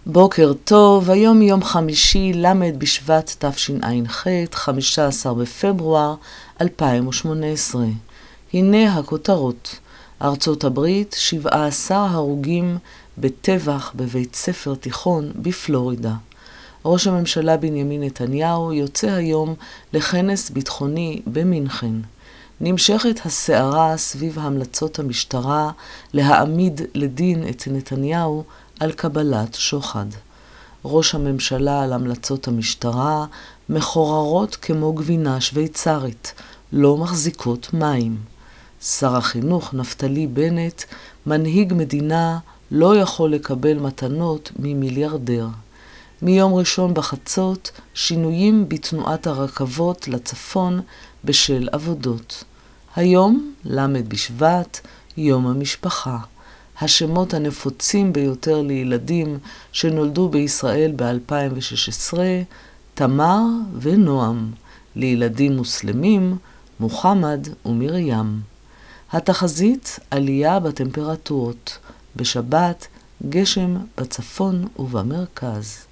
בוקר טוב, היום יום חמישי, למד בשבט תשע"ח, 15 בפברואר 2018. הנה הכותרות. ארצות הברית, 17 הרוגים בטבח בבית ספר תיכון בפלורידה. ראש הממשלה בנימין נתניהו יוצא היום לכנס ביטחוני במינכן. נמשכת הסערה סביב המלצות המשטרה להעמיד לדין את נתניהו על קבלת שוחד. ראש הממשלה על המלצות המשטרה מחוררות כמו גבינה שוויצרית, לא מחזיקות מים. שר החינוך נפתלי בנט, מנהיג מדינה, לא יכול לקבל מתנות ממיליארדר. מיום ראשון בחצות, שינויים בתנועת הרכבות לצפון בשל עבודות. היום, למד בשבט, יום המשפחה. השמות הנפוצים ביותר לילדים שנולדו בישראל ב-2016, תמר ונועם. לילדים מוסלמים, מוחמד ומרים. התחזית, עלייה בטמפרטורות. בשבת, גשם בצפון ובמרכז.